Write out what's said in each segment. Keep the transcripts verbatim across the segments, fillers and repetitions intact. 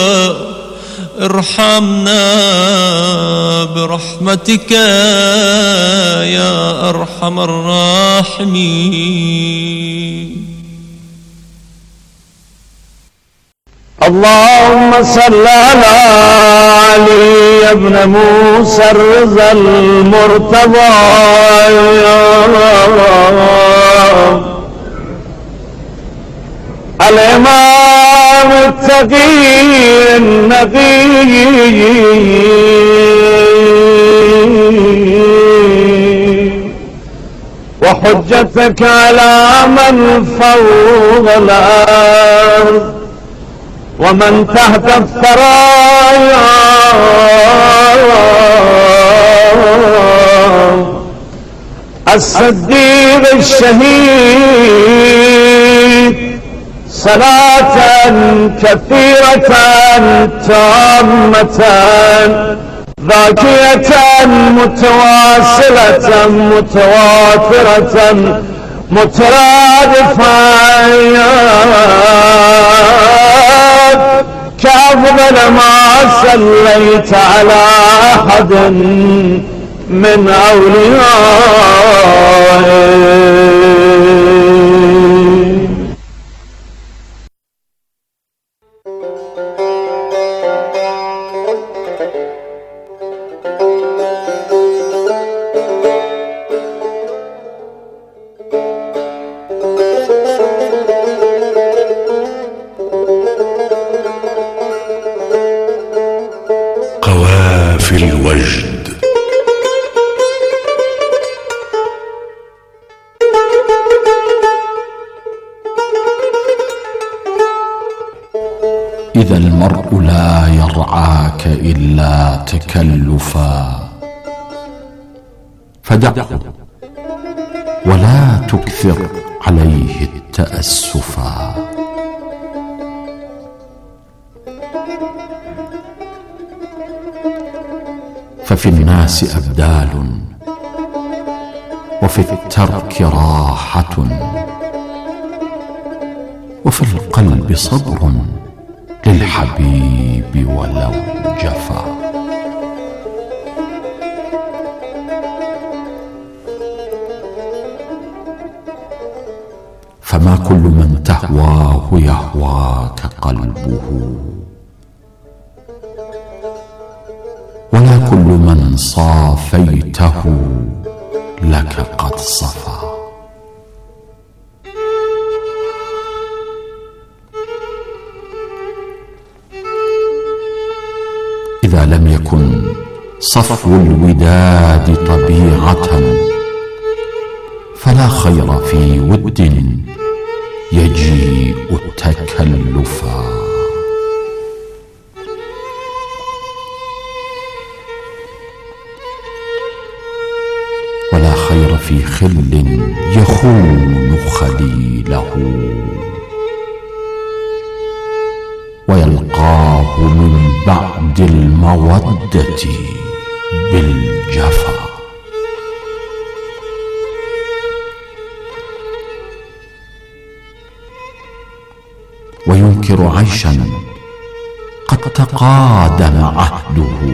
ارحمنا برحمتك يا أرحم الراحمين. اللهم صل على علي بن موسى الرضا المرتضى الإمام التقي النقي وحجتك على من فوق الأرض ومن تحت الثرايا الصديق الشهيد صلاة كثيرة تامة ذاكية متواصلة متواترة مترادفة كأفضل ما صليت على أحد من أوليائك. قوافل الوجد. إذا المرء لا يرعاك إلا تكلفا فدعه ولا تكثر عليه التأسفا. ففي الناس أبدال وفي الترك راحة وفي القلب صبر للحبيب ولو جفا. فما كل من تهواه يهواك قلبه ولا كل من صافيته لك قد صفا. إذا لم يكن صفو الوداد طبيعة فلا خير في ود يجيء تكلفا. ولا خير في خل يخون خليله ويلقاه من بعد المودة بالجفا. وينكر عيشا قد تقادم عهده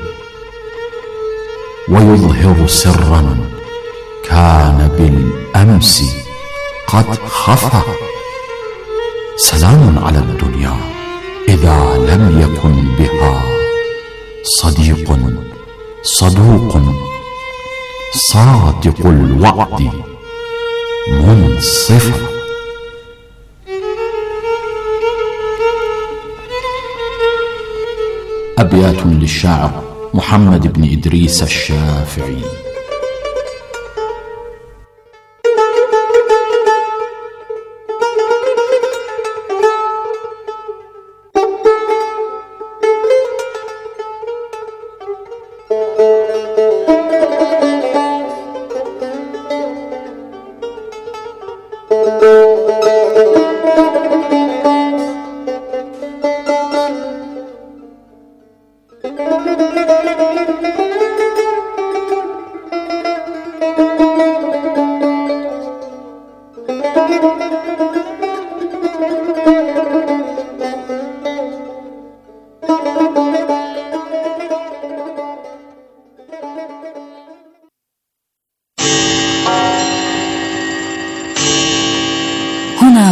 ويظهر سرا كان بالأمس قد خفى. سلام على الدنيا إذا لم يكن بها صديق صدوق صادق الوعد منصفا. أبيات للشاعر محمد بن إدريس الشافعي.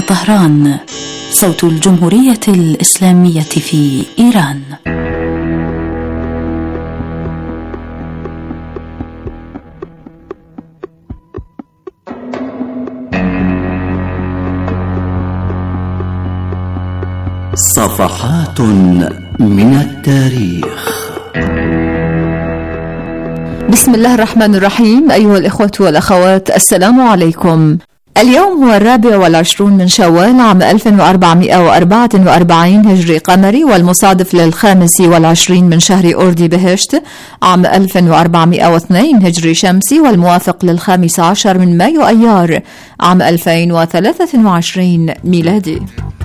طهران، صوت الجمهورية الإسلامية في إيران. صفحات من التاريخ. بسم الله الرحمن الرحيم. أيها الإخوة والأخوات، السلام عليكم. اليوم هو الرابع والعشرون من شوال عام ألف وأربعمائة وأربعة وأربعين هجري قمري، والمصادف للخامس والعشرين من شهر أوردي بهشت عام ألف وأربعمائة واثنين هجري شمسي، والموافق للخامس عشر من مايو أيار عام ألفين وثلاثة وعشرين ميلادي.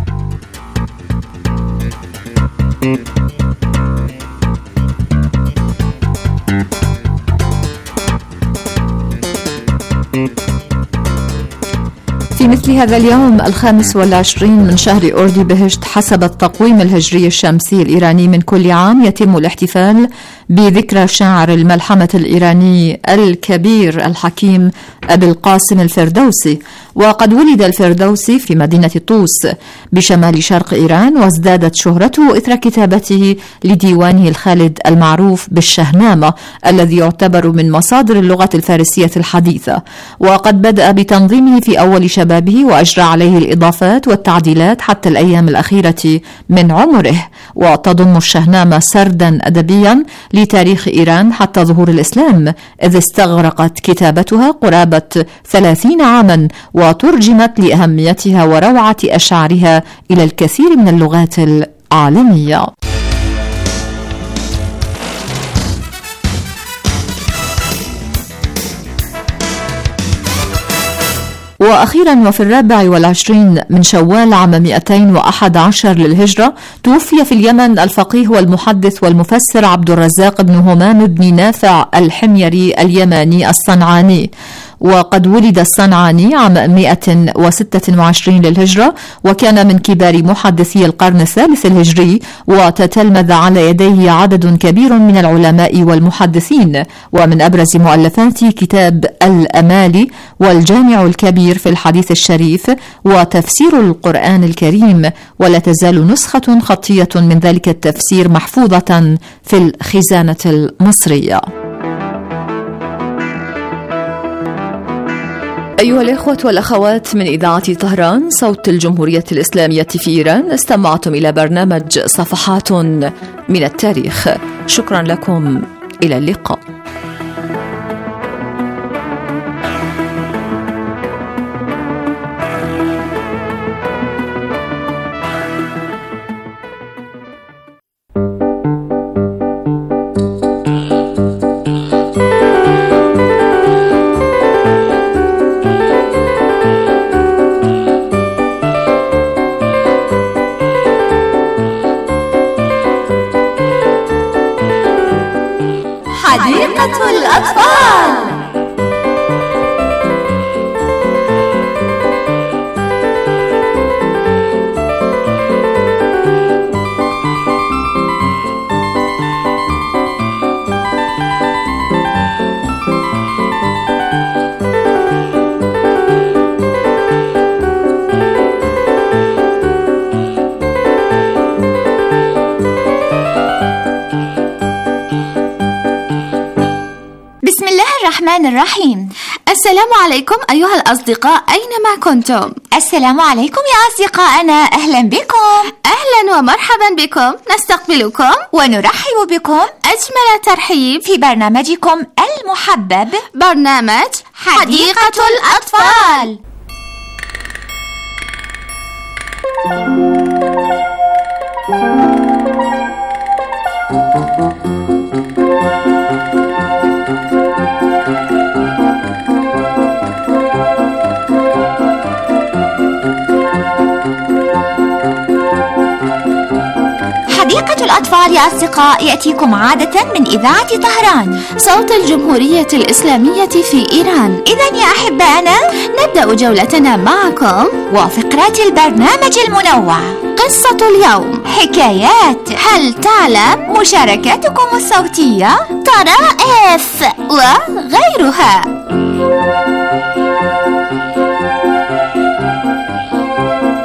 في مثل هذا اليوم الخامس والعشرين من شهر أوردي بهشت حسب التقويم الهجري الشمسي الإيراني من كل عام يتم الاحتفال بذكرى شاعر الملحمة الإيراني الكبير الحكيم أبي القاسم الفردوسي. وقد ولد الفردوسي في مدينة طوس بشمال شرق إيران، وازدادت شهرته إثر كتابته لديوانه الخالد المعروف بالشهنامة الذي يعتبر من مصادر اللغة الفارسية الحديثة. وقد بدأ بتنظيمه في أول شبابه وأجرى عليه الإضافات والتعديلات حتى الأيام الأخيرة من عمره. وتضم الشهنامة سردا أدبيا لتاريخ إيران حتى ظهور الإسلام، إذ استغرقت كتابتها قرابة ثلاثين عاما، وترجمت لأهميتها وروعة أشعارها إلى الكثير من اللغات العالمية. وأخيرا وفي الرابع والعشرين من شوال عام مئتين وأحد عشر للهجرة توفي في اليمن الفقيه والمحدث والمفسر عبد الرزاق بن همام بن نافع الحميري اليماني الصنعاني. وقد ولد الصنعاني عام مئة وستة وعشرين للهجرة، وكان من كبار محدثي القرن الثالث الهجري، وتتلمذ على يديه عدد كبير من العلماء والمحدثين. ومن أبرز مؤلفاته كتاب الأمالي والجامع الكبير في الحديث الشريف وتفسير القرآن الكريم، ولا تزال نسخة خطية من ذلك التفسير محفوظة في الخزانة المصرية. أيها الإخوة والأخوات، من إذاعة طهران صوت الجمهورية الإسلامية في إيران، استمعتم إلى برنامج صفحات من التاريخ. شكرا لكم، إلى اللقاء. حديقة الأطفال. الرحمن الرحيم. السلام عليكم أيها الأصدقاء أينما كنتم. السلام عليكم يا أصدقائنا، أهلا بكم. أهلا ومرحبا بكم، نستقبلكم ونرحب بكم أجمل ترحيب في برنامجكم المحبب، برنامج حديقة الأطفال. حديقة الأطفال يا أصدقاء يأتيكم عادة من إذاعة طهران صوت الجمهورية الإسلامية في إيران. إذن يا أحبائنا نبدأ جولتنا معكم وفقرات البرنامج المنوع، قصة اليوم، حكايات، هل تعلم، مشاركاتكم الصوتية، طرائف وغيرها.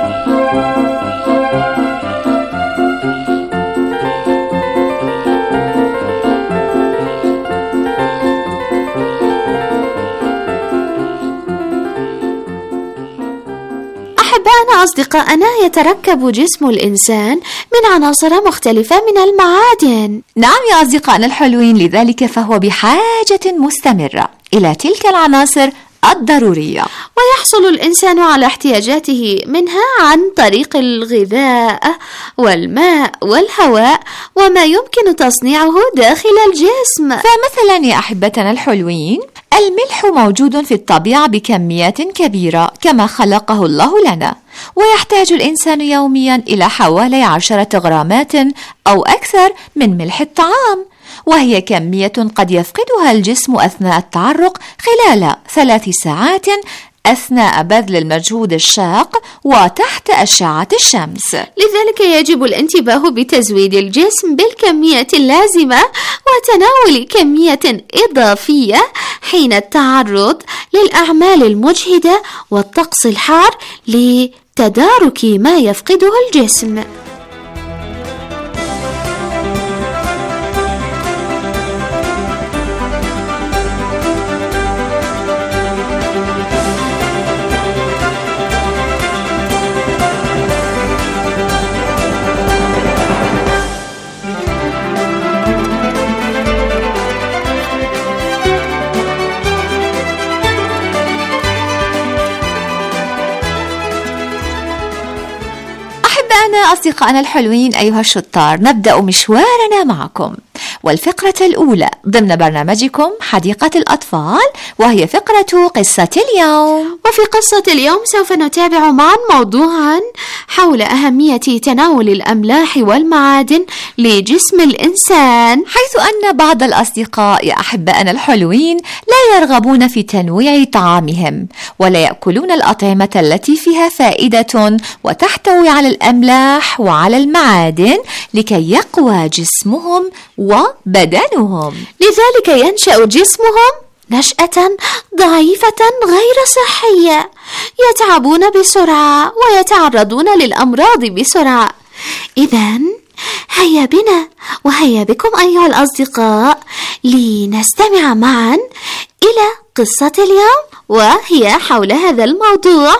أصدقائنا يتركب جسم الإنسان من عناصر مختلفة من المعادن. نعم يا أصدقائنا الحلوين، لذلك فهو بحاجة مستمرة إلى تلك العناصر الضرورية، ويحصل الإنسان على احتياجاته منها عن طريق الغذاء والماء والهواء وما يمكن تصنيعه داخل الجسم. فمثلا يا أحبتنا الحلوين، الملح موجود في الطبيعة بكميات كبيرة كما خلقه الله لنا، ويحتاج الإنسان يوميا إلى حوالي عشرة غرامات أو أكثر من ملح الطعام، وهي كمية قد يفقدها الجسم أثناء التعرق خلال ثلاث ساعات أثناء بذل المجهود الشاق وتحت أشعة الشمس. لذلك يجب الانتباه بتزويد الجسم بالكمية اللازمة وتناول كمية إضافية حين التعرض للأعمال المجهدة والطقس الحار لتدارك ما يفقده الجسم. أصدقائنا الحلوين أيها الشطار، نبدأ مشوارنا معكم، والفقرة الأولى ضمن برنامجكم حديقة الأطفال، وهي فقرة قصة اليوم. وفي قصة اليوم سوف نتابع معا موضوعا حول أهمية تناول الأملاح والمعادن لجسم الإنسان، حيث أن بعض الأصدقاء يا أحبائنا الحلوين لا يرغبون في تنويع طعامهم، ولا يأكلون الأطعمة التي فيها فائدة وتحتوي على الأملاح وعلى المعادن لكي يقوى جسمهم وبدنهم. لذلك ينشأ جسمهم نشأة ضعيفة غير صحية، يتعبون بسرعة ويتعرضون للأمراض بسرعة. إذن هيا بنا وهيا بكم أيها الأصدقاء لنستمع معا إلى قصة اليوم، وهي حول هذا الموضوع.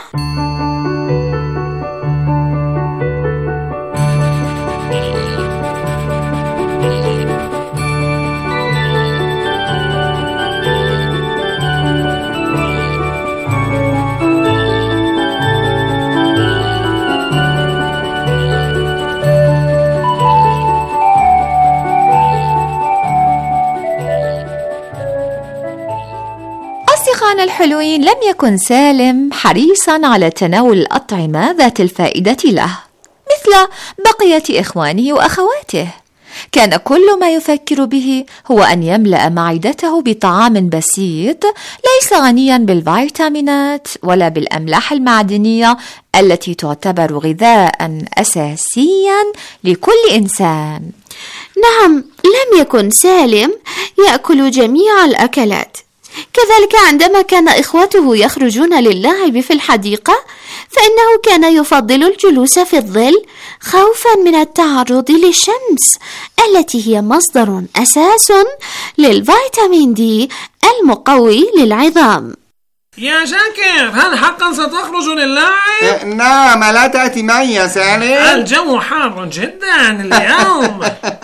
أصدقائنا الحلوين، لم يكن سالم حريصا على تناول الأطعمة ذات الفائدة له مثل بقية إخوانه وأخواته. كان كل ما يفكر به هو أن يملأ معدته بطعام بسيط ليس غنيا بالفيتامينات ولا بالأملاح المعدنية التي تعتبر غذاء أساسيا لكل إنسان. نعم، لم يكن سالم يأكل جميع الأكلات. كذلك عندما كان إخوته يخرجون للعب في الحديقة، فإنه كان يفضل الجلوس في الظل خوفا من التعرض للشمس التي هي مصدر أساس للفيتامين دي المقوي للعظام. يا شاكر، هل حقا ستخرج للعب؟ نعم، لا تأتي معي يا سالم؟ الجو حار جدا اليوم.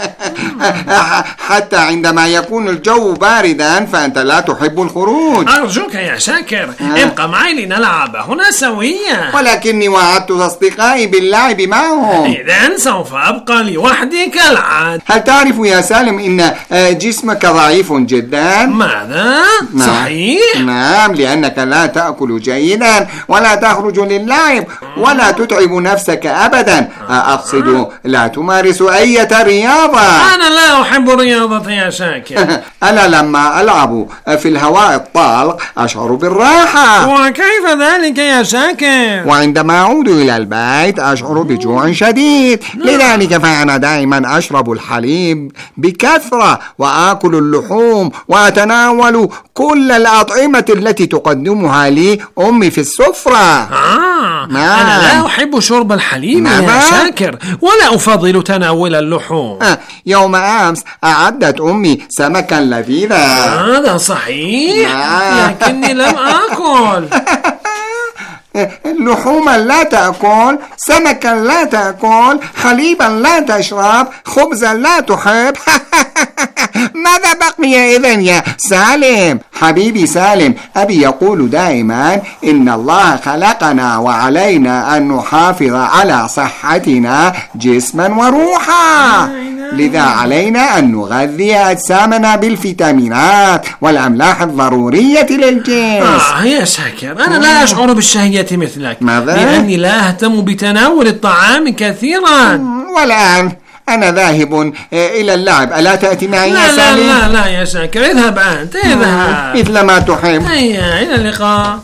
حتى عندما يكون الجو باردا فأنت لا تحب الخروج. أرجوك يا شاكر، ابقى معي لنلعب هنا سويا. ولكني وعدت أصدقائي باللعب معهم. إذن سوف أبقى لوحدي كالعادة. هل تعرف يا سالم إن جسمك ضعيف جدا؟ ماذا؟ نعم. صحيح؟ نعم، لأنك لا تأكل جيدا ولا تخرج للعب ولا تتعب نفسك أبدا. أقصد لا تمارس أي رياضة. أنا لا أحب الرياضة يا شاكر. أنا لما ألعب في الهواء الطلق أشعر بالراحة. وكيف ذلك يا شاكر؟ وعندما أعود إلى البيت أشعر بجوع شديد، لذلك فأنا دائما أشرب الحليب بكثرة وآكل اللحوم وأتناول كل الأطعمة التي تقدمها لي أمي في السفرة. آه نعم. أنا لا أحب شرب الحليب نعم. يا شاكر، ولا أفضل تناول اللحوم. آه. يوم أمس أعدت أمي سمكا لذيذا. هذا صحيح نعم. لكني لم أكل. لحوما لا تأكل، سمكا لا تأكل، حليبا لا تشرب، خبزا لا تحب. ماذا بقي إذن يا سالم؟ حبيبي سالم، أبي يقول دائما إن الله خلقنا وعلينا أن نحافظ على صحتنا جسما وروحا، لذا علينا أن نغذي أجسامنا بالفيتامينات والأملاح الضرورية للجسم. آه يا شاكر، أنا لا أشعر بالشهية مثلك. ماذا؟ لأني لا أهتم بتناول الطعام كثيرا. والآن أنا ذاهب إلى اللعب، ألا تأتي معي لا يا سالم؟ لا لا لا يا شاكر، اذهب أنت، اذهب مثل ما تحب. هيا إلى اللقاء.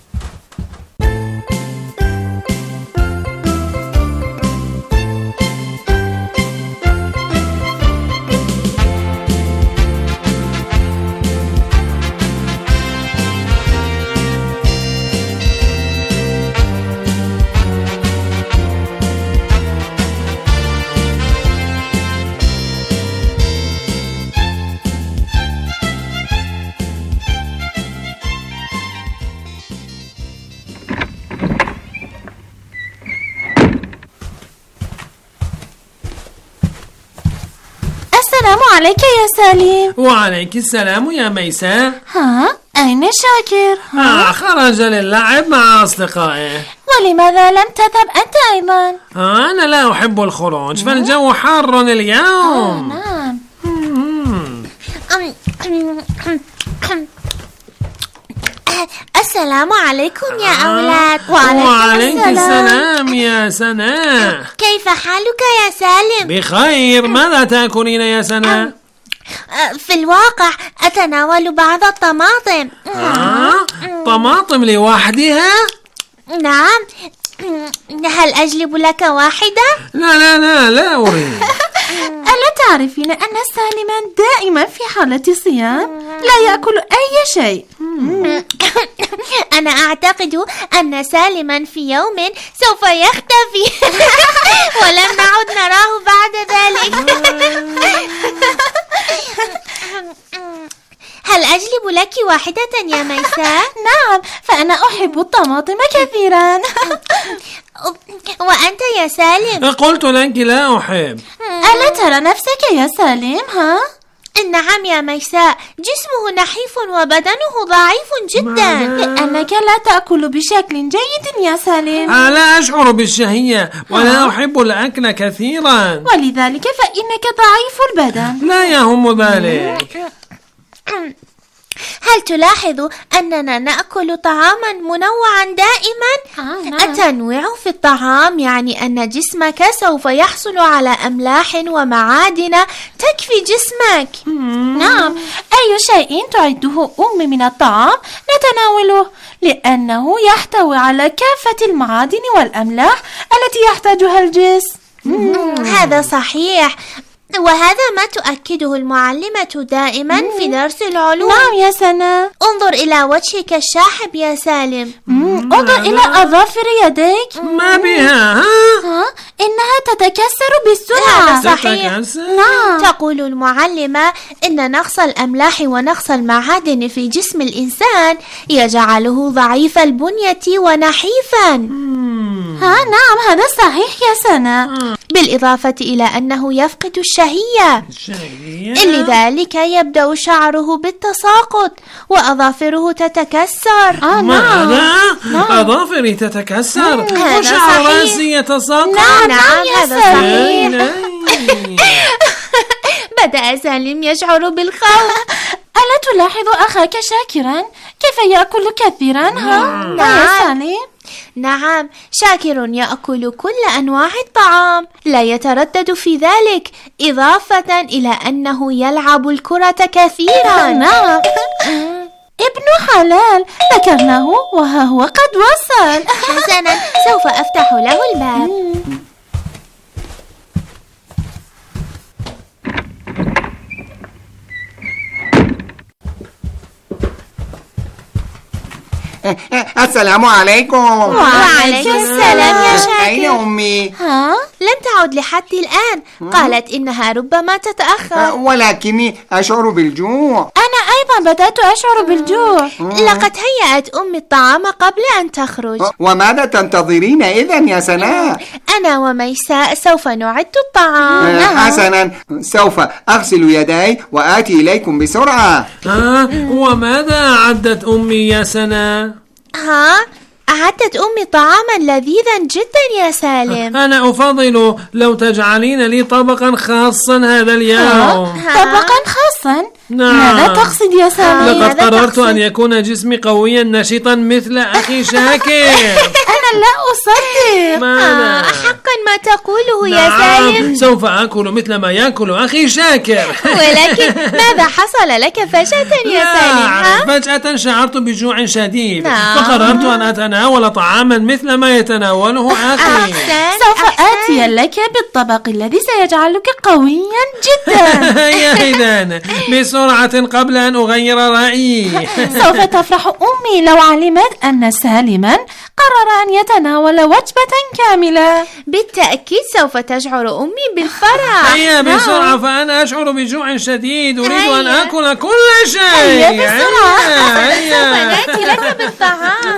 السلام عليك يا سالم. وعليك السلام يا ميساء. ها؟ أين شاكر؟ آه خرج للعب مع أصدقائه. ولماذا لم تذهب أنت أيضا؟ آه أنا لا أحب الخروج، فالجو حار اليوم. آه نعم. السلام عليكم يا أولاد. وعليك, وعليك السلام. السلام يا سناء. كيف حالك يا سالم؟ بخير. ماذا تأكلين يا سناء؟ في الواقع أتناول بعض الطماطم. آه؟ طماطم لوحدها؟ نعم. هل أجلب لك واحدة؟ لا لا لا لا أريد. ألا تعرفين أن سالما دائما في حالة صيام لا يأكل أي شيء؟ أنا أعتقد أن سالما في يوم سوف يختفي ولم نعد نراه بعد ذلك. هل أجلب لك واحدة يا ميساء؟ نعم، فأنا أحب الطماطم كثيرا. وأنت يا سالم؟ قلت لك لا أحب. ألا ترى نفسك يا سالم؟ ها؟ نعم يا ميساء، جسمه نحيف وبدنه ضعيف جدا. لأنك لا تأكل بشكل جيد يا سالم. لا أشعر بالشهية ولا أحب الأكل كثيرا، ولذلك فإنك ضعيف البدن. لا يهم ذلك. هل تلاحظ أننا نأكل طعاما منوعا دائما؟ آه نعم. التنويع في الطعام يعني أن جسمك سوف يحصل على أملاح ومعادن تكفي جسمك. مم. نعم، أي شيء تعده أمي من الطعام نتناوله، لأنه يحتوي على كافة المعادن والأملاح التي يحتاجها الجسم. مم. هذا صحيح، وهذا ما تؤكده المعلمة دائما مم. في درس العلوم. نعم يا سناء. انظر إلى وجهك الشاحب يا سالم. مم. انظر إلى أظافر يديك. ما بها؟ ها؟ ها؟ إنها تتكسر بسرعة. هذا صحيح. نعم. تقول المعلمة إن نقص الأملاح ونقص المعادن في جسم الإنسان يجعله ضعيف البنية ونحيفا. مم. ها نعم، هذا صحيح يا سناء. مم. بالإضافة إلى أنه يفقد الشهية، لذلك يبدأ شعره بالتساقط وأظافره تتكسر. آه ماذا؟ نعم. أظافري تتكسر وشعر رأسي يتساقط. نعم نعم هذا صحيح. بدأ سالم يشعر بالخوف. ألا تلاحظ أخاك شاكرا كيف يأكل كثيرا؟ ها؟ يا سالم؟ نعم، شاكر يأكل كل أنواع الطعام، لا يتردد في ذلك، إضافة إلى أنه يلعب الكرة كثيرا. نعم. ابن حلال، ذكرناه وها هو قد وصل. حسنا، سوف أفتح له الباب. السلام عليكم. وعليكم السلام يا شاكر. أين أمي؟ ها؟ لم تعد لحد الآن. قالت إنها ربما تتأخر. ولكني أشعر بالجوع. أنا أيضا بدأت أشعر بالجوع. لقد هيأت أمي الطعام قبل أن تخرج. وماذا تنتظرين إذن يا سناء؟ أنا وميساء سوف نعد الطعام. حسنا، سوف أغسل يدي وآتي إليكم بسرعة. آه وماذا أعدت أمي يا سناء؟ ها؟ أعدت أمي طعاما لذيذا جدا يا سالم. أنا أفضل لو تجعلين لي طبقا خاصا هذا اليوم. طبقا خاصا؟ نعم. ماذا تقصد يا سالم؟ لقد قررت أن يكون جسمي قويا نشيطا مثل أخي شاكر. أنا لا أصدق. ماذا؟ حقا ما تقوله يا نعم. سالم؟ سوف أكل مثل ما يأكل أخي شاكر. ولكن ماذا حصل لك فجأة يا سالم؟ فجأة شعرت بجوع شديد. نعم. فقررت أن أتناول طعاما مثل ما يتناوله أخي. سوف آتي لك بالطبق الذي سيجعلك قويا جدا. يا إذن بسرعة قبل أن أغير رأيي. سوف تفرح أمي لو علمت أن سالما قرر أن يتناول وجبة كاملة. بالتأكيد سوف تشعر أمي بالفرح. هيا بسرعة فأنا أشعر بجوع شديد. أريد هيا. أن أكل كل شيء. هيا بسرعة. هيا. سوف نأتي لك بالطعام.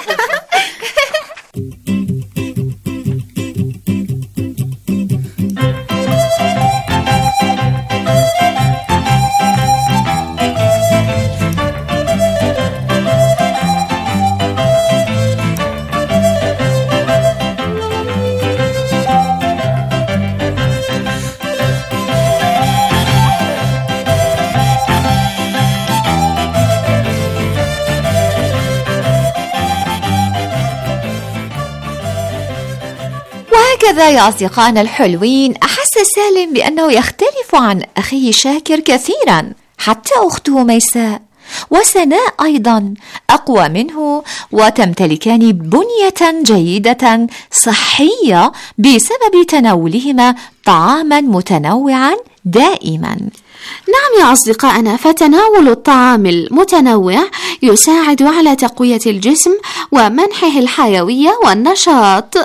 وهكذا يا أصدقائنا الحلوين، أحس سالم بأنه يختلف عن أخيه شاكر كثيرا، حتى أخته ميساء وسناء أيضا أقوى منه وتمتلكان بنية جيدة صحية بسبب تناولهما طعاما متنوعا دائما. نعم يا أصدقائنا، فتناول الطعام المتنوع يساعد على تقوية الجسم ومنحه الحيوية والنشاط.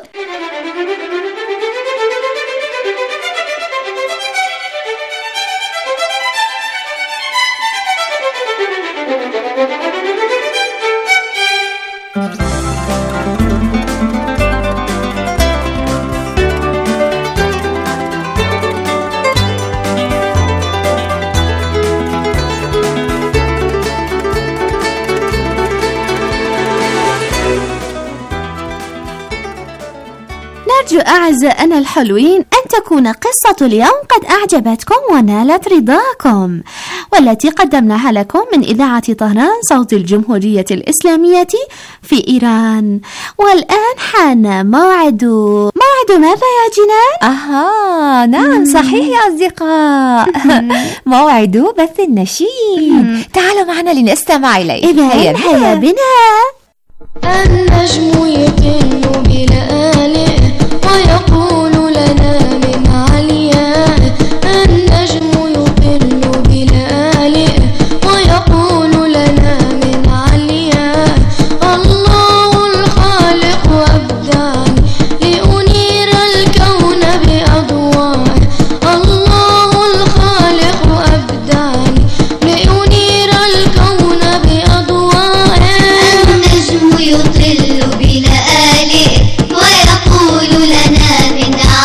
نرجو أعزائنا الحلوين أن تكون قصة اليوم قد أعجبتكم ونالت رضاكم، والتي قدمناها لكم من إذاعة طهران صوت الجمهورية الإسلامية في إيران. والآن حان موعد موعد ماذا يا جنان؟ أها نعم صحيح يا أصدقاء، موعد بث النشيد. تعالوا معنا لنستمع إليه. إذا هيا, هيا بنا. النجم يطل بلآله ويقول لنا من علياء. النجم يطل بلآله ويقول لنا من علياء. الله الخالق أبدعني لأنير الكون بأضواء. الله الخالق أبدعني لأنير الكون بأضواء. النجم يطل بلآله ويقول لنا من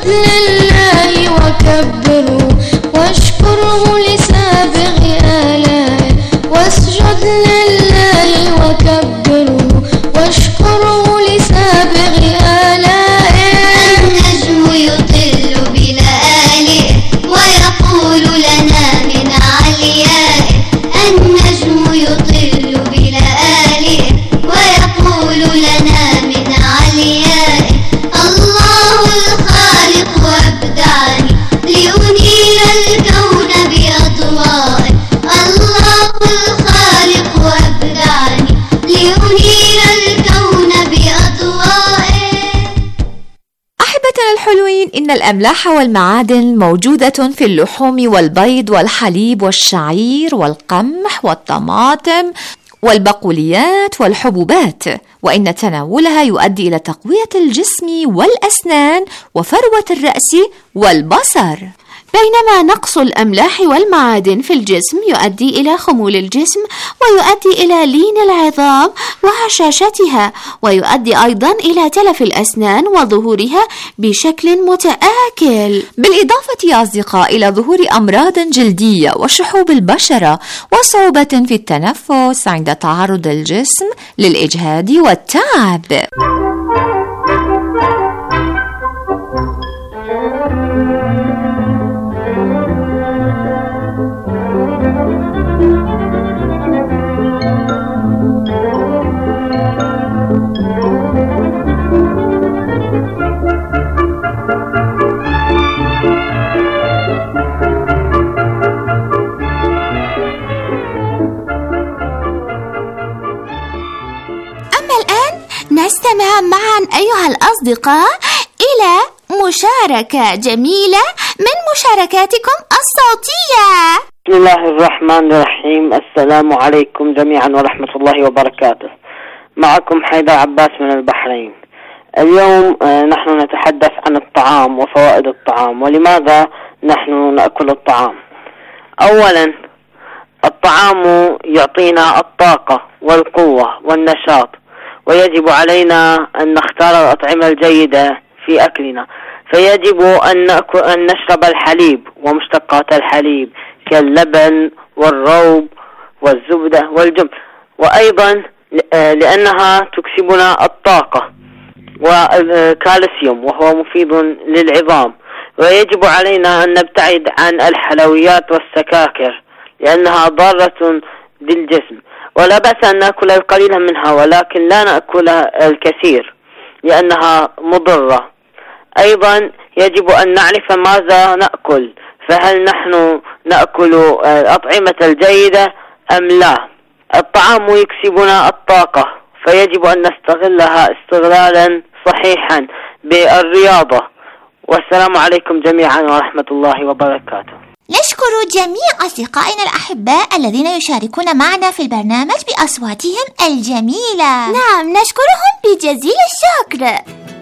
لله وكبره واشكره لسابغ آلائه واسجد لله وكبره واشكره لسابغ آلائه النجم يطل بلآلئه ويقول لنا من عليائه النجم يطل بلآلئه ويقول لنا من عليائه الله الخالق أبدعني لأنير الكون بأضوائه الله الخالق أبدعني لأنير الكون بأضوائه. أحبتنا الحلوين، إن الأملاح والمعادن موجودة في اللحوم والبيض والحليب والشعير والقمح والطماطم والبقوليات والحبوبات، وإن تناولها يؤدي إلى تقوية الجسم والأسنان وفروة الرأس والبصر. بينما نقص الأملاح والمعادن في الجسم يؤدي إلى خمول الجسم ويؤدي إلى لين العظام وهشاشتها، ويؤدي أيضا إلى تلف الأسنان وظهورها بشكل متآكل، بالإضافة يا أصدقاء إلى ظهور أمراض جلدية وشحوب البشرة وصعوبة في التنفس عند تعرض الجسم للإجهاد والتعب. نستمع معا أيها الأصدقاء إلى مشاركة جميلة من مشاركاتكم الصوتية. بسم الله الرحمن الرحيم. السلام عليكم جميعا ورحمة الله وبركاته. معكم حيدر عباس من البحرين. اليوم نحن نتحدث عن الطعام وفوائد الطعام ولماذا نحن نأكل الطعام. أولا، الطعام يعطينا الطاقة والقوة والنشاط، ويجب علينا أن نختار الأطعمة الجيدة في أكلنا، فيجب أن نأكل أن نشرب الحليب ومشتقات الحليب كاللبن والروب والزبدة والجبن، وأيضا لأنها تكسبنا الطاقة والكالسيوم وهو مفيد للعظام. ويجب علينا أن نبتعد عن الحلويات والسكاكر لأنها ضارة بالجسم، ولا بأس أن نأكل القليل منها ولكن لا نأكل الكثير لأنها مضرة. أيضا يجب أن نعرف ماذا نأكل، فهل نحن نأكل الأطعمة الجيدة أم لا. الطعام يكسبنا الطاقة، فيجب أن نستغلها استغلالا صحيحا بالرياضة. والسلام عليكم جميعا ورحمة الله وبركاته. نشكر جميع أصدقائنا الأحباء الذين يشاركون معنا في البرنامج بأصواتهم الجميلة. نعم، نشكرهم بجزيل الشكر.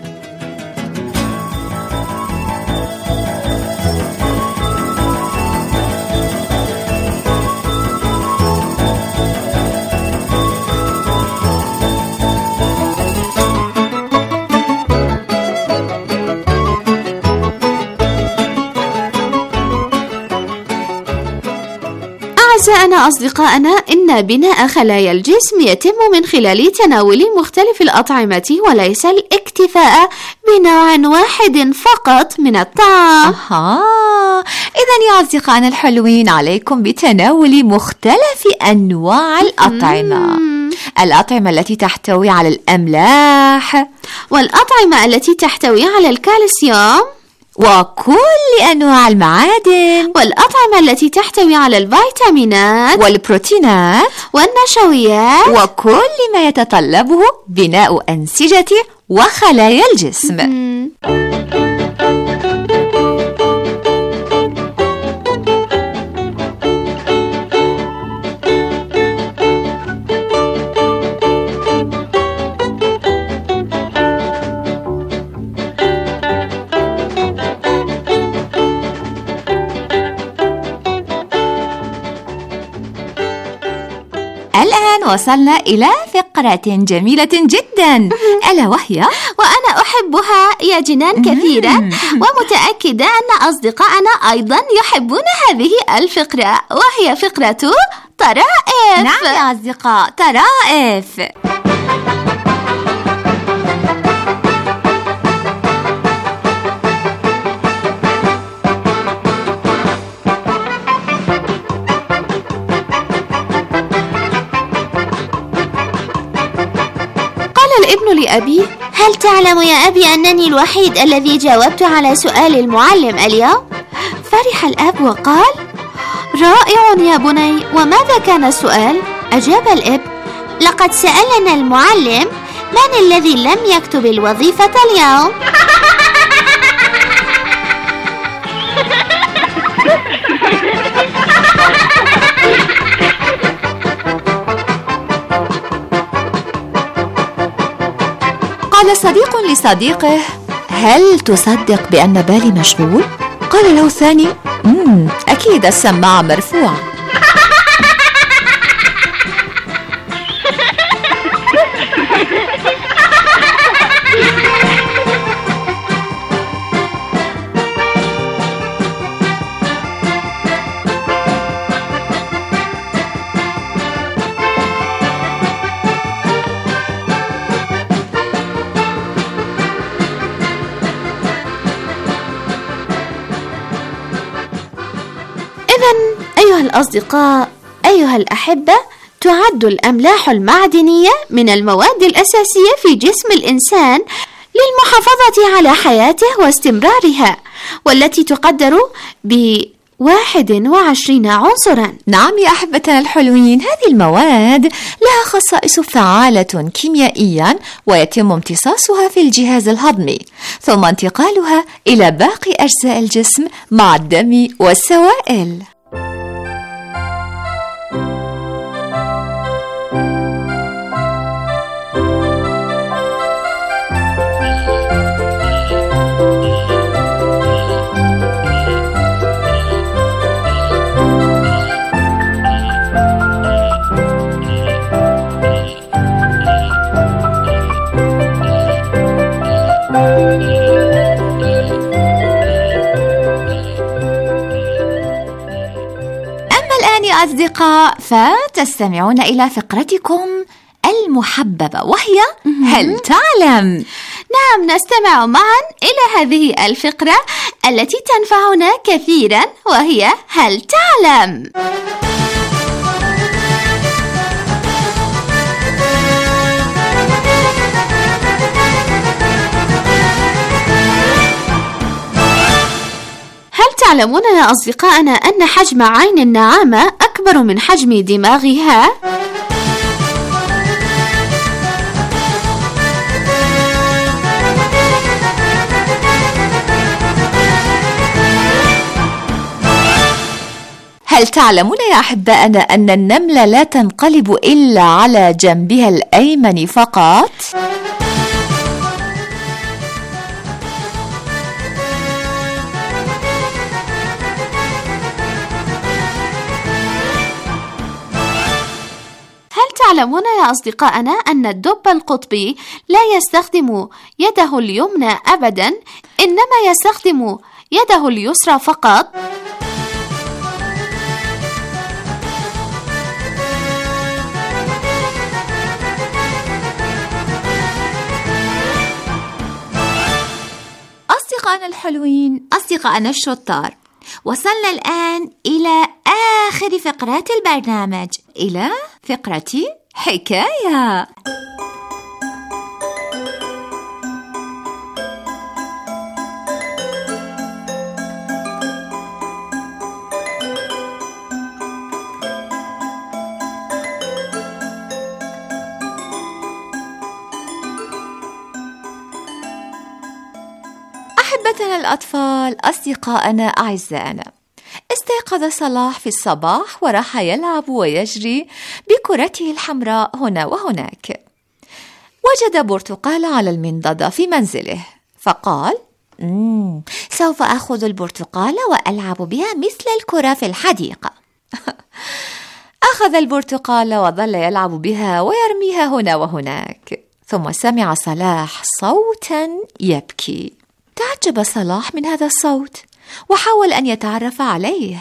أعزائنا أصدقائنا، إن بناء خلايا الجسم يتم من خلال تناول مختلف الأطعمة وليس الاكتفاء بنوع واحد فقط من الطعام. أها، إذن يا أصدقائنا الحلوين عليكم بتناول مختلف أنواع الأطعمة. الأطعمة التي تحتوي على الأملاح، والأطعمة التي تحتوي على الكالسيوم، وكل أنواع المعادن، والأطعمة التي تحتوي على الفيتامينات والبروتينات والنشويات، وكل ما يتطلبه بناء أنسجة وخلايا الجسم. وصلنا إلى فقرة جميلة جدا، ألا وهي وأنا أحبها يا جنان كثيرا، ومتأكدة أن أصدقائنا أيضا يحبون هذه الفقرة، وهي فقرة طرائف. نعم يا أصدقاء، طرائف. الابن لأبيه: هل تعلم يا أبي أنني الوحيد الذي جاوبت على سؤال المعلم اليوم؟ فرح الأب وقال: رائع يا بني، وماذا كان السؤال؟ أجاب الأب: لقد سألنا المعلم من الذي لم يكتب الوظيفة اليوم؟ قال صديق لصديقه: هل تصدق بأن بالي مشغول؟ قال له الثاني: مم أكيد السماعة مرفوعة. أيها الأصدقاء، أيها الأحبة، تعد الأملاح المعدنية من المواد الأساسية في جسم الإنسان للمحافظة على حياته واستمرارها، والتي تقدر بواحد وعشرين عنصرا. نعم يا أحبتنا الحلوين، هذه المواد لها خصائص فعالة كيميائيا، ويتم امتصاصها في الجهاز الهضمي ثم انتقالها إلى باقي أجزاء الجسم مع الدم والسوائل. أصدقاء، فتستمعون إلى فقرتكم المحببة، وهي هل تعلم؟ نعم، نستمع معا إلى هذه الفقرة التي تنفعنا كثيرا، وهي هل تعلم؟ تعلمون يا أصدقائنا أن حجم عين النعامة أكبر من حجم دماغها؟ هل تعلمون يا أحبائنا أن النملة لا تنقلب إلا على جنبها الأيمن فقط؟ تعلمون يا أصدقائنا أن الدب القطبي لا يستخدم يده اليمنى أبدا، إنما يستخدم يده اليسرى فقط؟ أصدقائنا الحلوين، أصدقائنا الشطار، وصلنا الآن إلى آخر فقرات البرنامج، إلى فقرة حكاية. أحبتنا الأطفال، أصدقائنا أعزائنا، استيقظ صلاح في الصباح وراح يلعب ويجري بكرته الحمراء هنا وهناك. وجد برتقالة على المنضدة في منزله، فقال: مم سوف أخذ البرتقالة وألعب بها مثل الكرة في الحديقة. أخذ البرتقال وظل يلعب بها ويرميها هنا وهناك. ثم سمع صلاح صوتا يبكي. تعجب صلاح من هذا الصوت وحاول أن يتعرف عليه،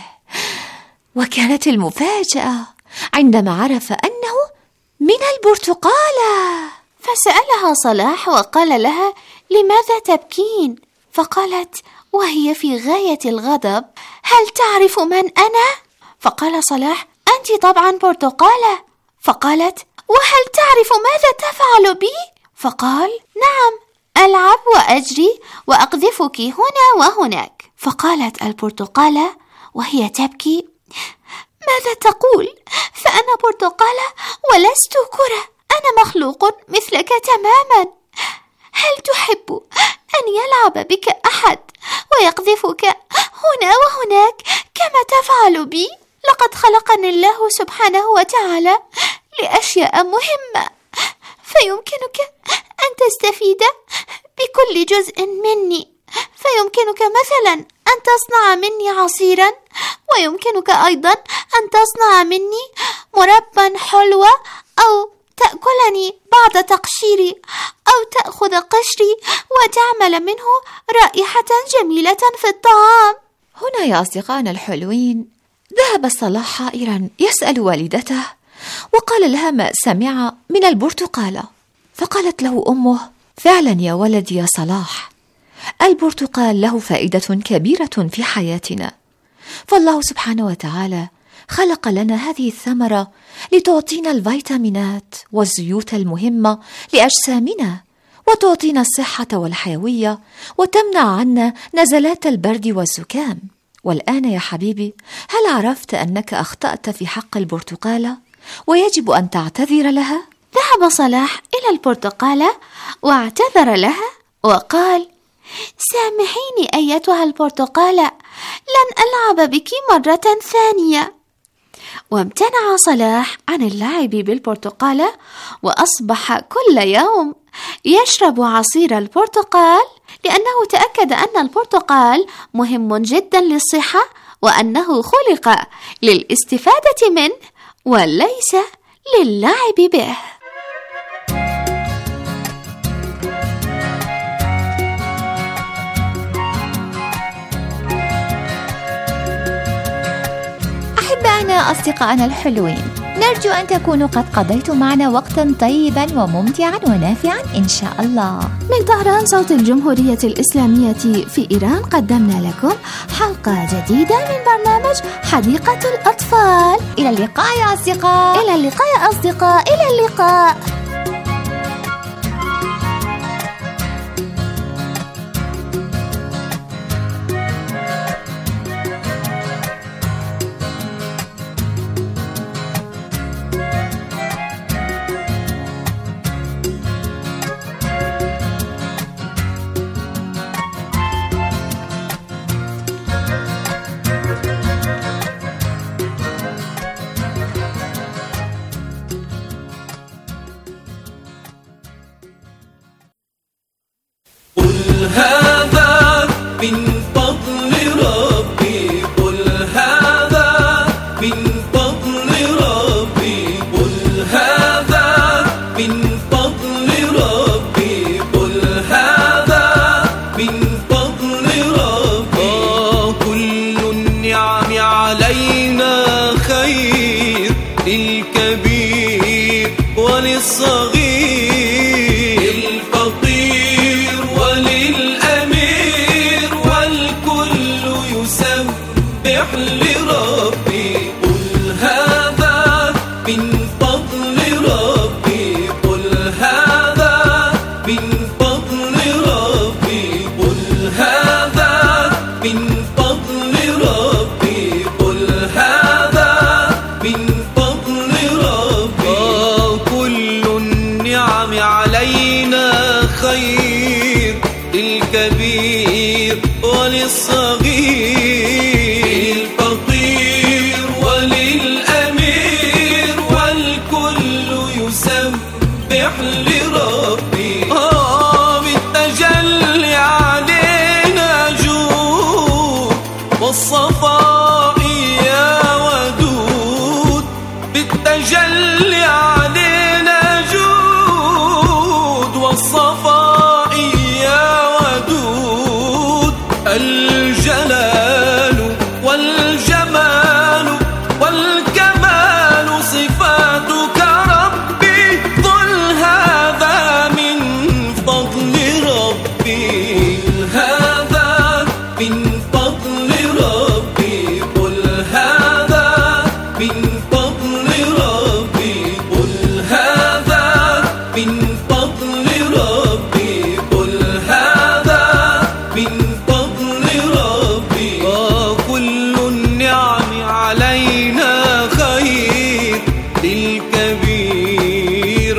وكانت المفاجأة عندما عرف أنه من البرتقالة. فسألها صلاح وقال لها: لماذا تبكين؟ فقالت وهي في غاية الغضب: هل تعرف من أنا؟ فقال صلاح: أنت طبعا برتقالة. فقالت: وهل تعرف ماذا تفعل بي؟ فقال: نعم، ألعب وأجري وأقذفك هنا وهناك. فقالت البرتقالة وهي تبكي: ماذا تقول؟ فأنا برتقالة ولست كرة، أنا مخلوق مثلك تماما. هل تحب أن يلعب بك أحد ويقذفك هنا وهناك كما تفعل بي؟ لقد خلقني الله سبحانه وتعالى لأشياء مهمة، فيمكنك أن تستفيد بكل جزء مني. فيمكنك مثلا أن تصنع مني عصيرا، ويمكنك أيضا أن تصنع مني مربى حلوة، أو تأكلني بعد تقشيري، أو تأخذ قشري وتعمل منه رائحة جميلة في الطعام. هنا يا أصدقائنا الحلوين ذهب صلاح حائرا يسأل والدته، وقال لها ما سمع من البرتقالة. فقالت له أمه: فعلا يا ولدي يا صلاح، البرتقال له فائدة كبيرة في حياتنا، فالله سبحانه وتعالى خلق لنا هذه الثمرة لتعطينا الفيتامينات والزيوت المهمة لأجسامنا، وتعطينا الصحة والحيوية، وتمنع عنا نزلات البرد والزكام. والآن يا حبيبي، هل عرفت أنك أخطأت في حق البرتقالة ويجب أن تعتذر لها؟ ذهب صلاح إلى البرتقالة واعتذر لها وقال: سامحيني أيتها البرتقالة، لن ألعب بك مرة ثانية. وامتنع صلاح عن اللعب بالبرتقالة، وأصبح كل يوم يشرب عصير البرتقال، لأنه تأكد أن البرتقال مهم جدا للصحة، وأنه خلق للاستفادة منه وليس للعب به. أحبائنا أصدقائنا الحلوين، نرجو أن تكونوا قد قضيتم معنا وقتا طيبا وممتعا ونافعا إن شاء الله. من طهران صوت الجمهورية الإسلامية في إيران قدمنا لكم حلقة جديدة من برنامج حديقة الأطفال. إلى اللقاء يا أصدقاء. إلى اللقاء يا أصدقاء. إلى اللقاء. هذا من فضل ربي، قل هذا من فضل ربي، قل هذا من فضل ربي، قل هذا من فضل ربي. كل النعم علينا خير، للكبير وللصغير، لربي. قل هذا من فضل ربي، قل هذا من فضل ربي، قل هذا من فضل ربي، قل هذا من فضل ربي. كل النعم علينا خير، للكبير وللصغير، لربي. آه بالتجلي علينا جود، والصفاء يا ودود، ربي قل هذا من فضل ربي قل هذا من فضل ربي قل هذا من فضل ربي وكل النعم علينا خير للكبير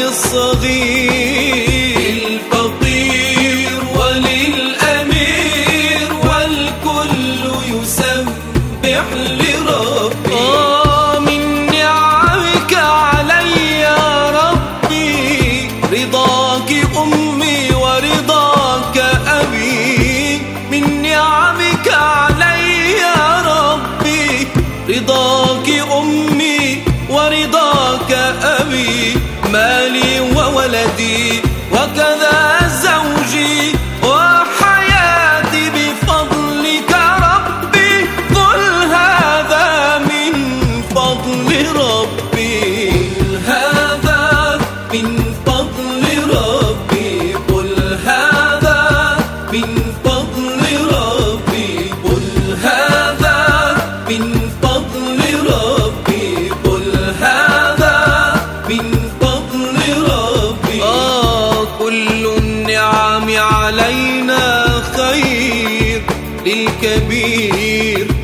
وللصغير للفقير وللأمير والكل يسبح لربي من نعمك علي يا ربي رضاك أمي ورضاك أبي من نعمك علي يا ربي رضاك أمي ورضاك أبي مالي وولدي وكذا زوجي وحياتي بفضلك ربي قل هذا من فضل ربي قل هذا من فضل ربي قل هذا من فضل ربي قل هذا من فضل ربي قل هذا من فضل ربي آه كل النعم علينا خير للكبير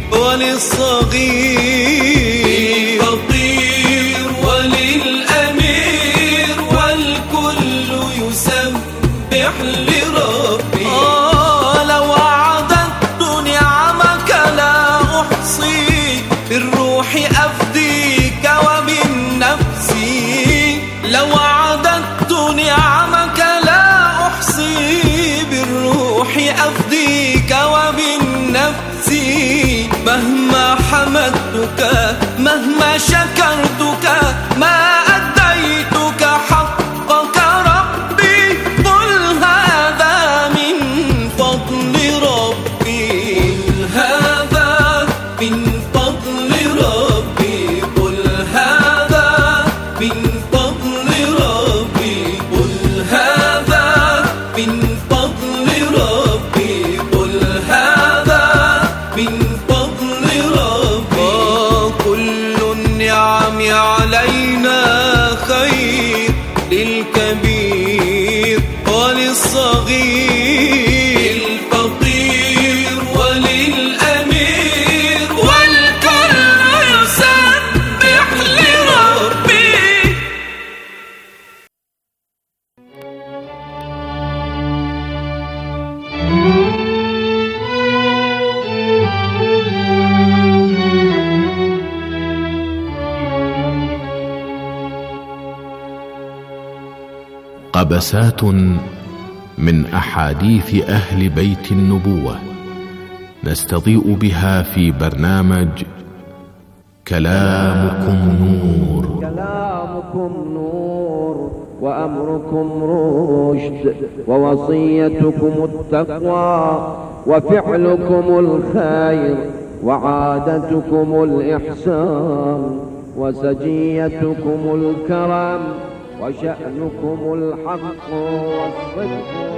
وللصغير للفقير وللأمير والكل يسبح لربي آه لو عددت نعمك لا أحصي بالروح أفديك وبالنفس لو عددت نعمك لا أحصي بالروح أفديك وبالنفس مهما حمدتك مهما شكرتك ما أديتك حقك ربي قل هذا من فضل ربي قل هذا من فضل ربي قل هذا من فضل ربي قل هذا من فضل ربي قل هذا من فضل ربي كل النعم علينا خير للكبير وللصغير للفقير وللأمير والكل يسبح لربي قبسات من أحاديث أهل بيت النبوة نستضيء بها في برنامج كلامكم نور. كلامكم نور وأمركم رشد ووصيتكم التقوى وفعلكم الخير وعادتكم الإحسان وسجيتكم الكرم وشأنكم الحق والصدق.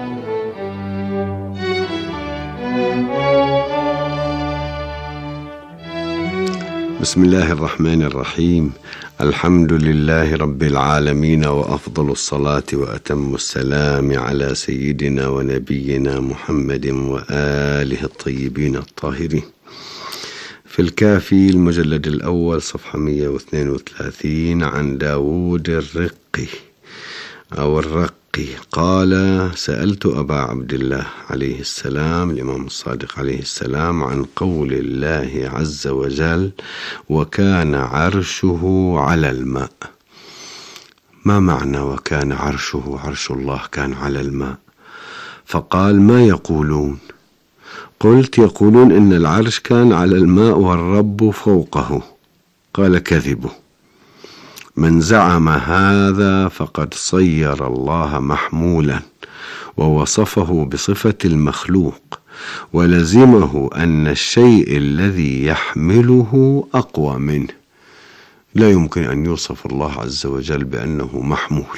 بسم الله الرحمن الرحيم. الحمد لله رب العالمين وأفضل الصلاة وأتم السلام على سيدنا ونبينا محمد وآله الطيبين الطاهرين. في الكافي المجلد الأول صفحة مئة واثنين وثلاثين عن داود الرقي أو الرقي قال: سألت أبا عبد الله عليه السلام الإمام الصادق عليه السلام عن قول الله عز وجل: وكان عرشه على الماء. ما معنى وكان عرشه؟ عرش الله كان على الماء. فقال: ما يقولون؟ قلت: يقولون إن العرش كان على الماء والرب فوقه. قال: كذبوا. من زعم هذا فقد صير الله محمولا ووصفه بصفة المخلوق، ولزمه أن الشيء الذي يحمله أقوى منه. لا يمكن أن يوصف الله عز وجل بأنه محمول.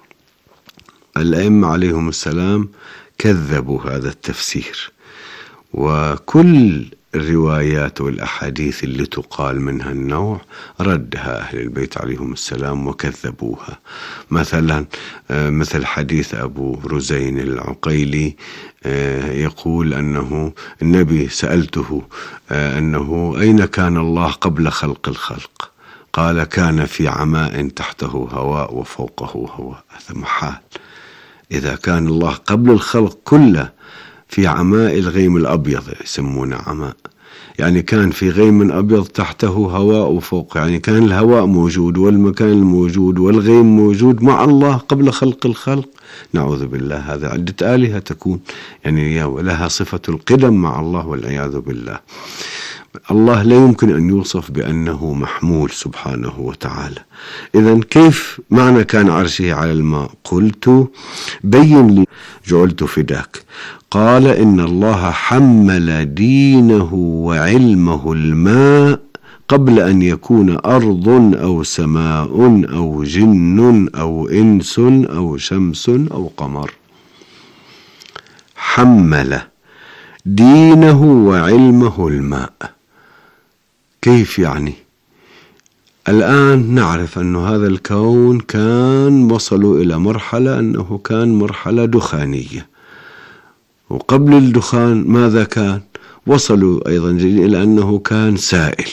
الأئمة عليهم السلام كذبوا هذا التفسير، وكل الروايات والأحاديث اللي تقال منها النوع ردها أهل البيت عليهم السلام وكذبوها. مثلا مثل حديث أبو رزين العقيلي يقول أنه النبي سألته أنه أين كان الله قبل خلق الخلق؟ قال كان في عماء تحته هواء وفوقه هواء. هذا محال. إذا كان الله قبل الخلق كله في عماء الغيم الأبيض يسمونه عماء، يعني كان في غيم أبيض تحته هواء وفوق، يعني كان الهواء موجود والمكان الموجود والغيم موجود مع الله قبل خلق الخلق. نعوذ بالله، هذا عدة آلهة تكون يعني لها صفة القدم مع الله والعياذ بالله. الله لا يمكن أن يوصف بأنه محمول سبحانه وتعالى. إذن كيف معنى كان عرشه على الماء؟ قلت بين لي، جعلت فداك. قال إن الله حمل دينه وعلمه الماء قبل أن يكون أرض أو سماء أو جن أو إنس أو شمس أو قمر. حمل دينه وعلمه الماء. كيف يعني؟ الآن نعرف أن هذا الكون كان وصلوا إلى مرحلة أنه كان مرحلة دخانية، وقبل الدخان ماذا كان؟ وصلوا أيضا إلى أنه كان سائل.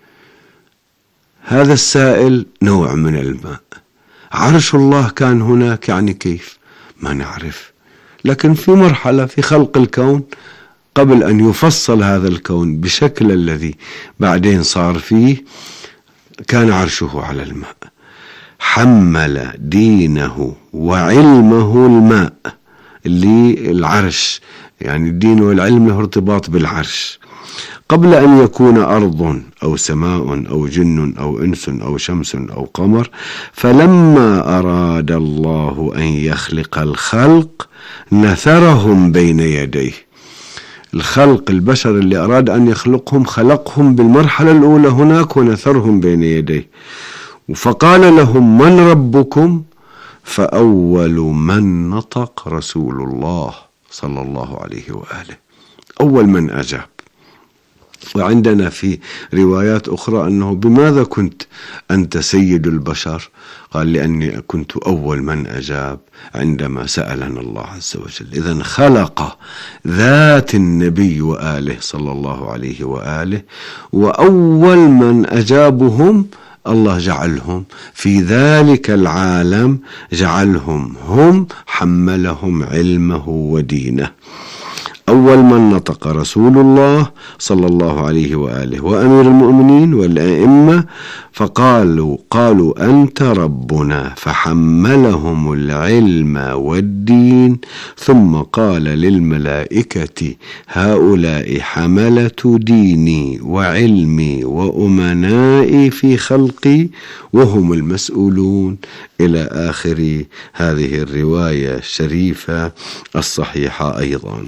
هذا السائل نوع من الماء. عرش الله كان هناك، يعني كيف؟ ما نعرف، لكن في مرحلة في خلق الكون قبل أن يفصل هذا الكون بشكل الذي بعدين صار فيه كان عرشه على الماء. حمل دينه وعلمه الماء، اللي العرش يعني الدين والعلم له ارتباط بالعرش، قبل أن يكون أرض أو سماء أو جن أو إنس أو شمس أو قمر. فلما أراد الله أن يخلق الخلق نثرهم بين يديه. الخلق البشر اللي أراد أن يخلقهم خلقهم بالمرحلة الأولى هناك ونثرهم بين يديه. فقال لهم من ربكم؟ فأول من نطق رسول الله صلى الله عليه وآله، أول من أجاب. وعندنا في روايات أخرى أنه بماذا كنت أنت سيد البشر؟ قال لأني كنت أول من أجاب عندما سألنا الله عز وجل. إذن خلق ذات النبي وآله صلى الله عليه وآله، وأول من أجابهم الله جعلهم في ذلك العالم، جعلهم هم حملهم علمه ودينه. أول من نطق رسول الله صلى الله عليه وآله وأمير المؤمنين والأئمة، فقالوا قالوا أنت ربنا، فحملهم العلم والدين. ثم قال للملائكة هؤلاء حملة ديني وعلمي وأمنائي في خلقي وهم المسؤولون، إلى آخر هذه الرواية الشريفة الصحيحة. أيضا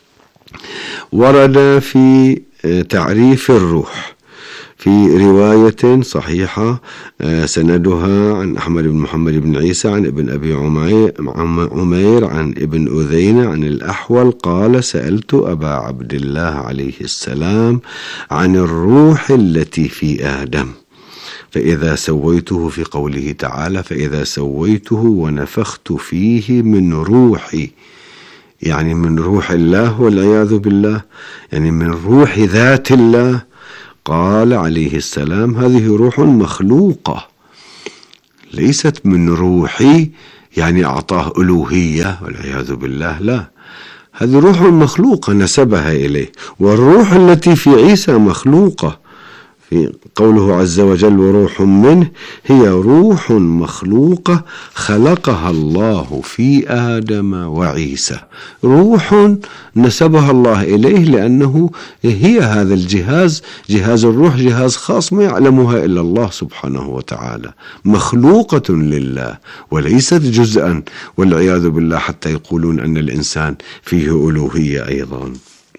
ورد في تعريف الروح في رواية صحيحة سندها عن أحمد بن محمد بن عيسى عن ابن أبي عمير عن ابن أذين عن الأحول قال سألت أبا عبد الله عليه السلام عن الروح التي في آدم فإذا سويته، في قوله تعالى فإذا سويته ونفخت فيه من روحي، يعني من روح الله والعياذ بالله، يعني من روح ذات الله. قال عليه السلام هذه روح مخلوقة، ليست من روحي يعني أعطاه ألوهية والعياذ بالله، لا، هذه روح مخلوقة نسبها إليه. والروح التي في عيسى مخلوقة، في قوله عز وجل وروح منه، هي روح مخلوقة خلقها الله في آدم وعيسى، روح نسبها الله إليه لأنه هي هذا الجهاز، جهاز الروح جهاز خاص ما يعلمها إلا الله سبحانه وتعالى، مخلوقة لله وليست جزءا والعياذ بالله، حتى يقولون أن الإنسان فيه ألوهية أيضا.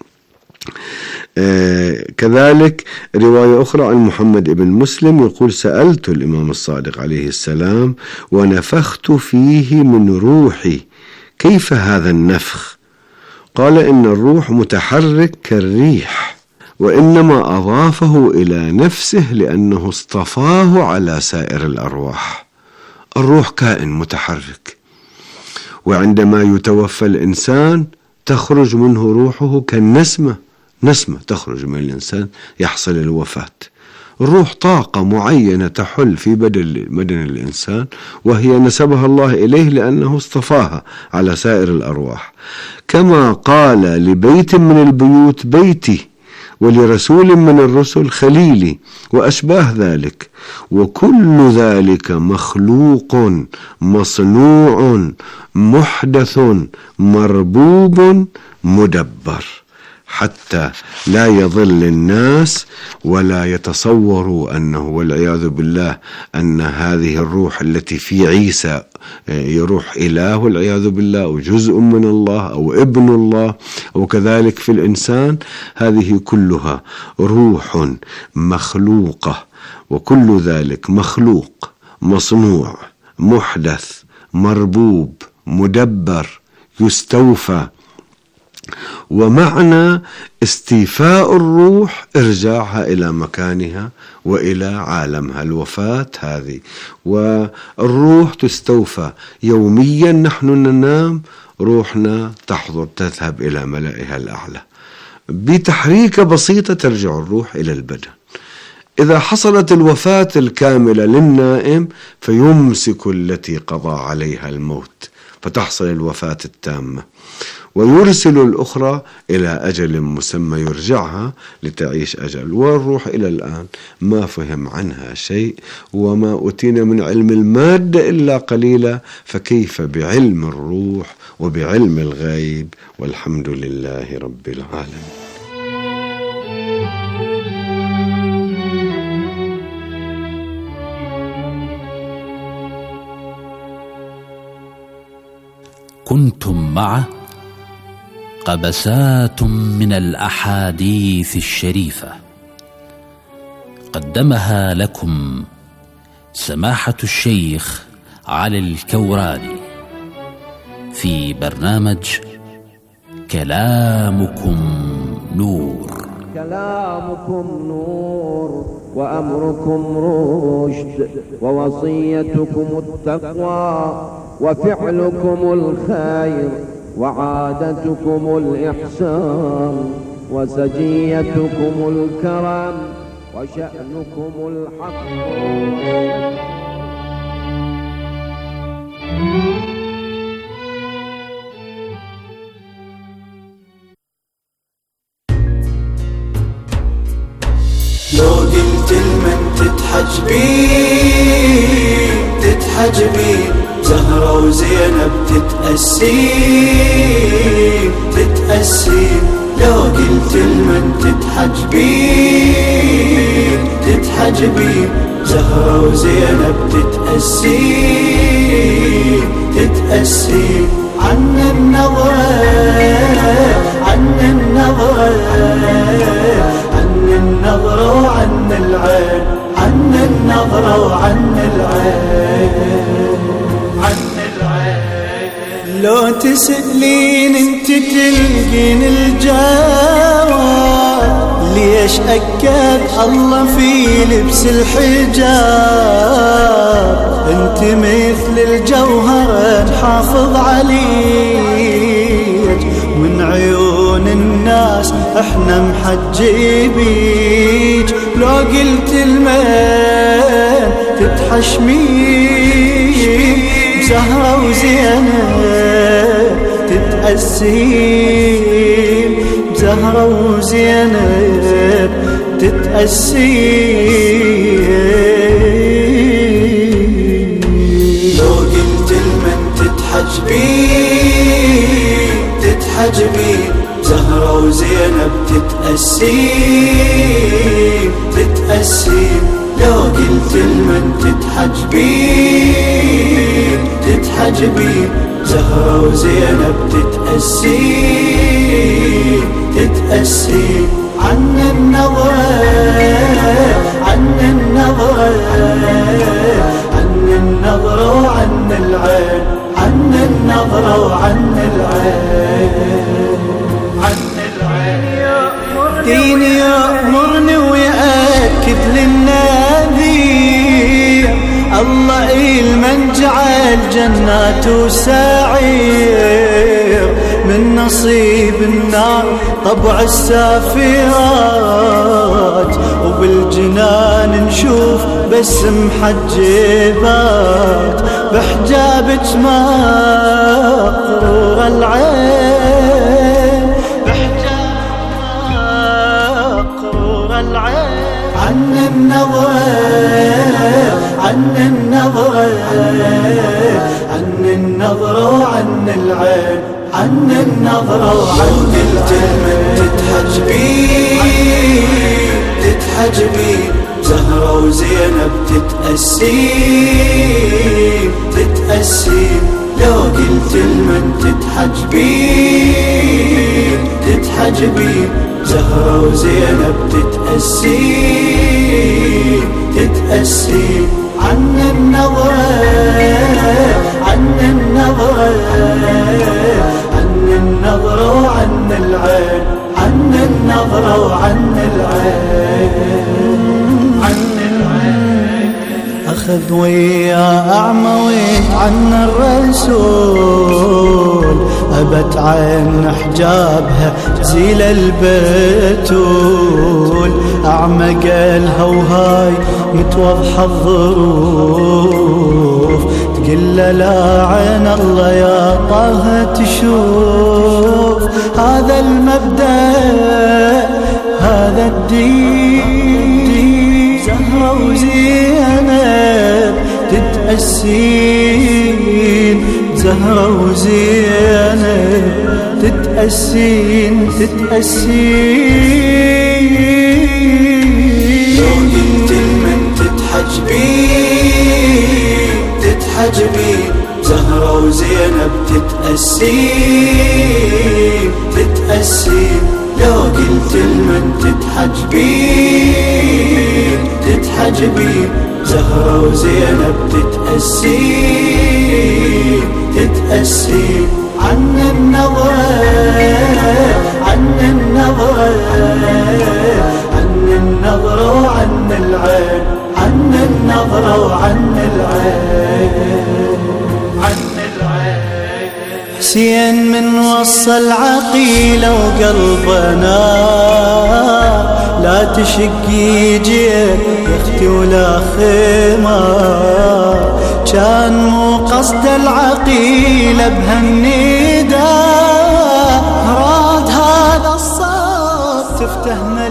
آه كذلك رواية أخرى عن محمد بن مسلم يقول سألت الإمام الصادق عليه السلام ونفخت فيه من روحي، كيف هذا النفخ؟ قال إن الروح متحرك كالريح، وإنما أضافه إلى نفسه لأنه اصطفاه على سائر الأرواح. الروح كائن متحرك، وعندما يتوفى الإنسان تخرج منه روحه كالنسمة، نسمة تخرج من الإنسان يحصل الوفاة. الروح طاقة معينة تحل في بدن بدن الإنسان، وهي نسبها الله إليه لأنه اصطفاها على سائر الأرواح، كما قال لبيت من البيوت بيتي، ولرسول من الرسل خليلي، وأشباه ذلك. وكل ذلك مخلوق مصنوع محدث مربوب مدبر، حتى لا يضل الناس ولا يتصوروا أنه والعياذ بالله أن هذه الروح التي في عيسى يروح إله والعياذ بالله، أو جزء من الله أو ابن الله، وكذلك في الإنسان. هذه كلها روح مخلوقة، وكل ذلك مخلوق مصنوع محدث مربوب مدبر يستوفى. ومعنى استيفاء الروح إرجاعها إلى مكانها وإلى عالمها. الوفاة هذه، والروح تستوفى يوميا. نحن ننام روحنا تحضر تذهب إلى ملائها الأعلى، بتحريكة بسيطة ترجع الروح إلى البدن. إذا حصلت الوفاة الكاملة للنائم فيمسك التي قضى عليها الموت، فتحصل الوفاة التامة، ويرسل الأخرى إلى أجل مسمى يرجعها لتعيش أجل. والروح إلى الآن ما فهم عنها شيء، وما أتينا من علم المادة إلا قليلا، فكيف بعلم الروح وبعلم الغيب؟ والحمد لله رب العالمين. كنتم مع قبسات من الأحاديث الشريفة، قدمها لكم سماحة الشيخ علي الكوراني في برنامج كلامكم نور. كلامكم نور وأمركم رشد، ووصيتكم التقوى، وفعلكم الخير، وعادتكم الإحسان، وسجيتكم الكرم، وشأنكم الحق. لو قلت لمن تتحجبين تتحجبين، زهرة وزينب تتأسين تتأسين. لو قلت لمن تتحجبين تتحجبين، زهرة وزينب تتأسين تتأسين. عن النظرة عن النظرة عن النظرة وعن العين، عن النظرة وعن العين، عن العين. لو تسألين انت تلقين الجواب، ليش أكد الله في لبس الحجاب؟ انت مثل الجوهر نحافظ عليك، من عيون الناس احنا محجبيك. لو قلت المن تتحشمين، زهرة وزينب تتأسين، زهرة وزينب تتأسين. لو قلت المن تتحجبين تتحجبين، زهرة وزينب تتأسين تتأسين. لو قلت المن تتحجبين تتحجبين، زهرة وزينب تتأسين تتأسين. عن النظرة عن النظرة عن النظرة وعن العين، عن النظرة وعن العين. أنشد للنذير الله المن جعل جناته سعير من نصيب النار طبع السافرات وبالجنان نشوف بس محجبات بحجابك مقرور العين بحجابك مقرور العين عن النظرة عن النظرة عن النظرة وعن العين عن النظرة وعن الكلمة تتحجبين تتحجبين زهرة وزينب تتأسين تتأسين لو قلت المن تتحجبين تتحجبين زهرة وزينب تتأسين تتأسين عن النظرة عن النظرة عن النظرة وعن العين عن النظرة وعن العين عن العين أخذ ويا أعموي عن الرسول أبت عين حجابها زيل البتول أعمى قالها وهاي متوضحة الظروف تقل لا عين الله يا طه تشوف هذا المبدأ هذا الدين زهرة وزينب تتأسين زهرة وزينب تتأسين تتأسين لو قلت المن تتحجبين تتحجبين زهرة وزينب تتأسين تتأسين لو قلت المن تتحجبين تتحجبين زهرة وزينب تتأسين تتأسين عن النظرة عن النظرة عن النظرة وعن العين عن النظرة وعن العين عن العين حسين من وصل عقيلة وقلبنا لا تشقي جيت يا اختي ولا خمار كان مو قصد العقيلة بهالنداء راد هذا الصوت تفتهم